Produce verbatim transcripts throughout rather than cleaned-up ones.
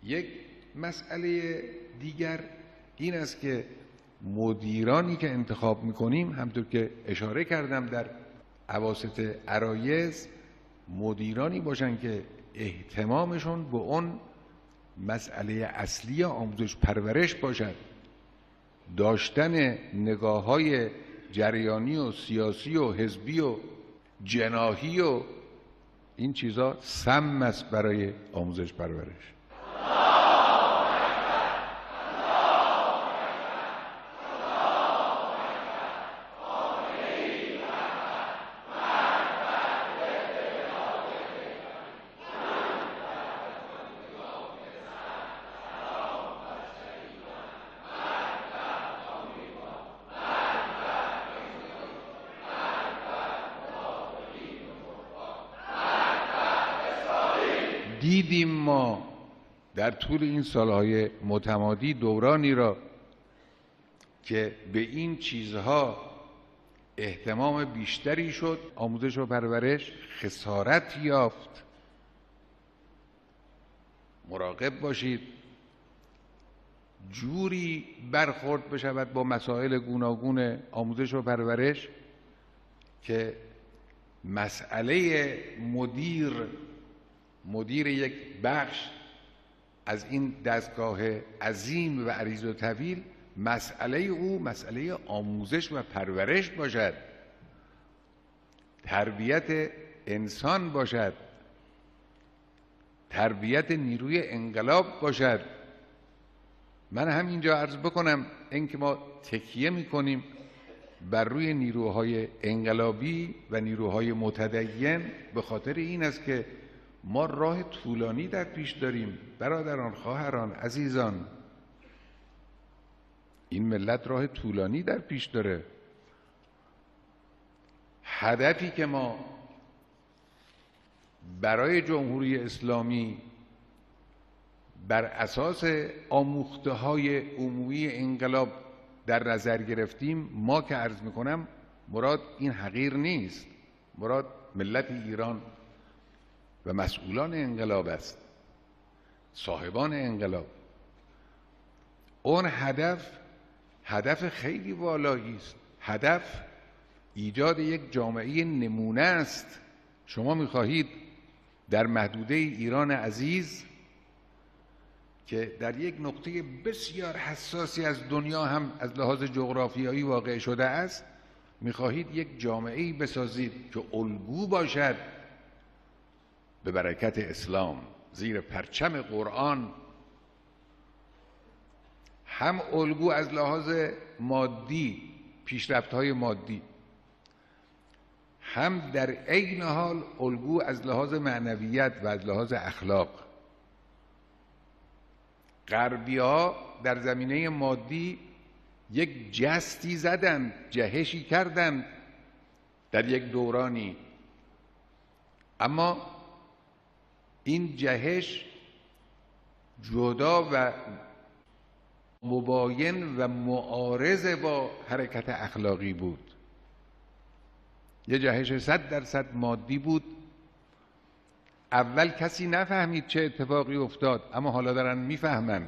یک مسئله دیگر این است که مدیرانی که انتخاب میکنیم، همطور که اشاره کردم در اواسط عرایض، مدیرانی باشن که اهتمامشون به اون مسئله اصلی آموزش پرورش باشد. داشتن نگاه‌های جریانی و سیاسی و حزبی و جناحی و این چیزا سم است برای آموزش پرورش. دیدیم ما در طول این سالهای متمادی دورانی را که به این چیزها اهتمام بیشتری شد، آموزش و پرورش خسارت یافت. مراقب باشید جوری برخورد بشود با مسائل گوناگون آموزش و پرورش که مسئله مدیر مدیر یک بخش از این دستگاه عظیم و عریض و طویل، مسئله او مسئله آموزش و پرورش باشد، تربیت انسان باشد، تربیت نیروی انقلاب باشد. من همینجا عرض بکنم اینکه ما تکیه میکنیم بر روی نیروهای انقلابی و نیروهای متدین به خاطر این است که ما راه طولانی در پیش داریم. برادران، خواهران، عزیزان، این ملت راه طولانی در پیش داره. هدفی که ما برای جمهوری اسلامی بر اساس آموخته‌های عمومی انقلاب در نظر گرفتیم، ما که عرض میکنم مراد این حقیر نیست، مراد ملت ایران و مسئولان انقلاب است، صاحبان انقلاب. اون هدف هدف خیلی والایی است. هدف ایجاد یک جامعه نمونه است. شما می‌خواهید در محدوده ایران عزیز که در یک نقطه بسیار حساسی از دنیا هم از لحاظ جغرافیایی واقع شده است، می‌خواهید یک جامعه‌ای بسازید که الگو باشد به برکت اسلام، زیر پرچم قرآن، هم الگو از لحاظ مادی، پیشرفت‌های مادی، هم در عین حال الگو از لحاظ معنویت و از لحاظ اخلاق. غربی‌ها در زمینه مادی یک جستی زدند، جهشی کردند در یک دورانی، اما این جهش جدا و مباین و معارض با حرکت اخلاقی بود. یه جهش صد درصد مادی بود. اول کسی نفهمید چه اتفاقی افتاد، اما حالا دارن میفهمن،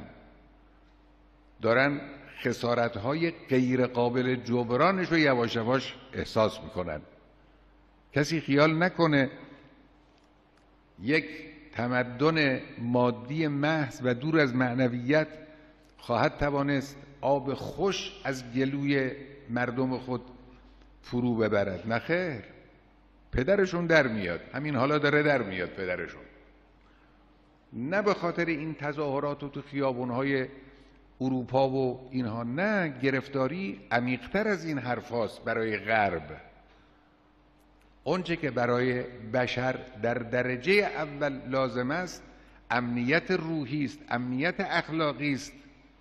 دارن خسارت‌های غیر قابل جبرانش رو یواش یواش احساس میکنن. کسی خیال نکنه یک تمدن مادی محض و دور از معنویت خواهد توانست آب خوش از گلوی مردم خود فرو ببرد. نه خیر، پدرشون در میاد، همین حالا داره در میاد پدرشون. نه به خاطر این تظاهرات و تو خیابونهای اروپا و اینها، نه، گرفتاری عمیق‌تر از این حرفاست برای غرب. اونچه که برای بشر در درجه اول لازم است امنیت روحی است، امنیت اخلاقی است،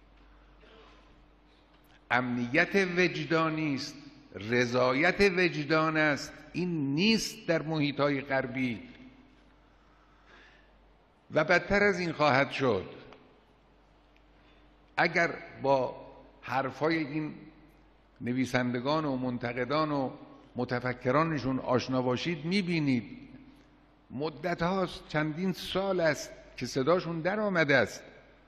امنیت وجدانی است، رضایت وجدان است. این نیست در محیط‌های غربی و بدتر از این خواهد شد. اگر با حرفای این نویسندگان و منتقدان و متفکرانشون آشنا باشید، میبینید مدت هاست، چندین سال است که صداشون در آمده است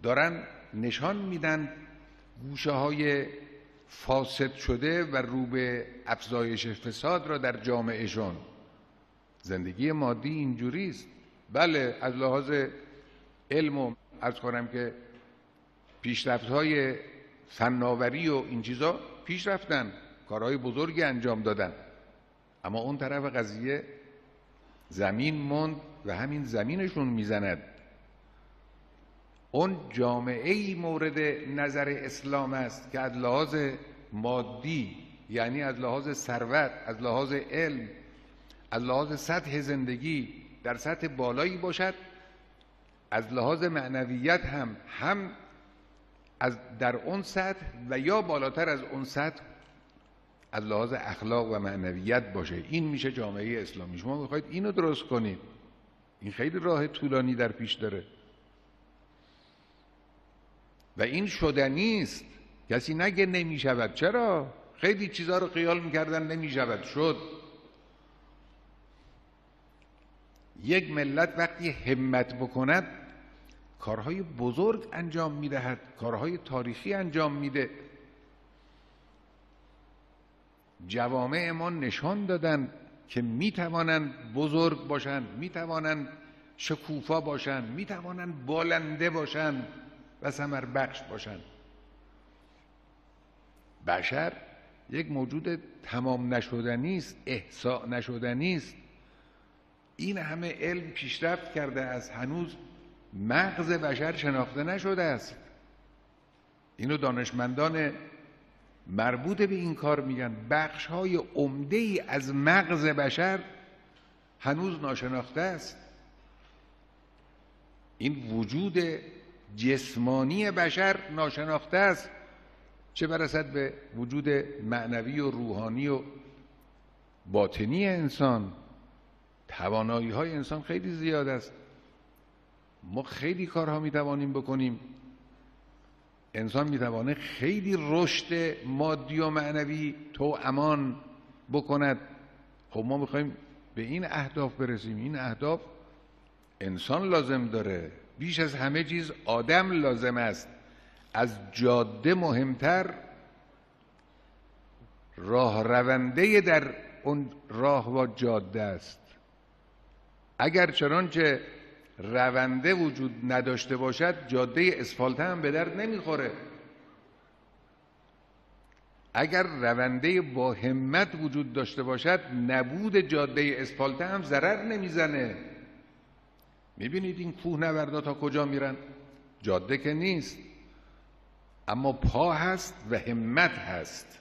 دارن نشان میدن گوشه های فاسد شده و رو به افزایش فساد را در جامعهشون. زندگی مادی اینجوریست. بله از لحاظ علم و عرض کنم که پیشرفت‌های فناوری و این چیزا پیش رفتن، کارهای بزرگی انجام دادن، اما اون طرف قضیه زمین موند و همین زمینشون میزند. اون جامعه‌ای مورد نظر اسلام است که از لحاظ مادی، یعنی از لحاظ ثروت، از لحاظ علم، از لحاظ سطح زندگی در سطح بالایی باشد، از لحاظ معنویت هم هم از در اون سطح و یا بالاتر از اون سطح از لحاظ اخلاق و معنویت باشه. این میشه جامعه اسلامی. شما میخواید اینو درست کنید، این خیلی راه طولانی در پیش داره و این شدنی است. کسی نگه نمیشود. چرا؟ خیلی چیزا رو خیال میکردن نمیشود، شد. یک ملت وقتی همت بکند کارهای بزرگ انجام میدهد، کارهای تاریخی انجام میده. جوامع ما نشان دادن که میتوانند بزرگ باشند، میتوانند شکوفا باشند، میتوانند بالنده باشند و ثمر بخش باشند. بشر یک موجود تمام نشدنی است، احصاء نشدنی است. این همه علم پیشرفت کرده است، هنوز مغز بشر شناخته نشده است. اینو دانشمندان مربوط به این کار میگن. بخش های عمده ای از مغز بشر هنوز ناشناخته است. این وجود جسمانی بشر ناشناخته است، چه برسد به وجود معنوی و روحانی و باطنی انسان. توانایی های انسان خیلی زیاد است. ما خیلی کارها میتوانیم بکنیم. انسان میتوانه خیلی رشد مادی و معنوی تو امان بکند. خب ما میخوایم به این اهداف برسیم. این اهداف انسان لازم داره، بیش از همه چیز آدم لازم است. از جاده مهمتر راه رونده در اون راه و جاده است. اگر چنانچه رونده وجود نداشته باشد، جاده اسفالت هم به درد نمیخوره. اگر رونده با همت وجود داشته باشد، نبود جاده اسفالت هم ضرر نمیزنه. میبینید این کوهنوردا تا کجا میرن؟ جاده که نیست، اما پا هست و همت هست.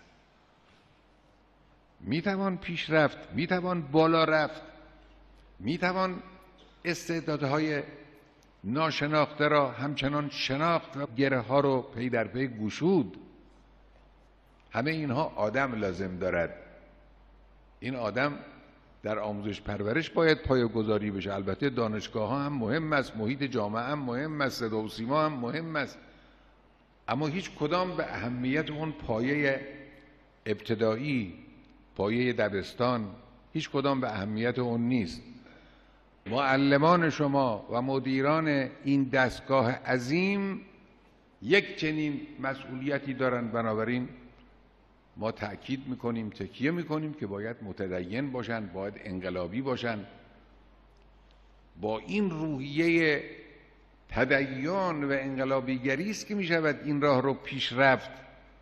میتوان پیش رفت، میتوان بالا رفت، میتوان استعدادهای ناشناخته را همچنان شناخت و گره ها رو پی در پی گشود. همه اینها آدم لازم دارد. این آدم در آموزش پرورش باید پایه‌گذاری بشه. البته دانشگاه ها هم مهم است، محیط جامعه هم مهم است، صدا و سیما هم مهم است، اما هیچ کدام به اهمیت اون پایه ابتدایی، پایه دبستان، هیچ کدام به اهمیت اون نیست. معلمان شما و مدیران این دستگاه عظیم یک چنین مسئولیتی دارند. بنابراین ما تأکید میکنیم، تکیه میکنیم که باید متدین باشند، باید انقلابی باشند. با این روحیه تدین و انقلابیگری است که میشود این راه رو پیش رفت.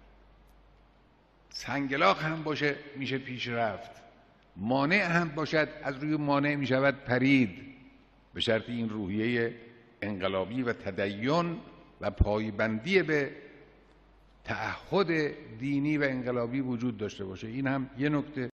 سنگلاخ هم باشه میشه پیش رفت، مانع هم باشد از روی مانع میشود پرید، به شرط این روحیه انقلابی و تدین و پایبندی به تعهد دینی و انقلابی وجود داشته باشه. این هم یه نکته.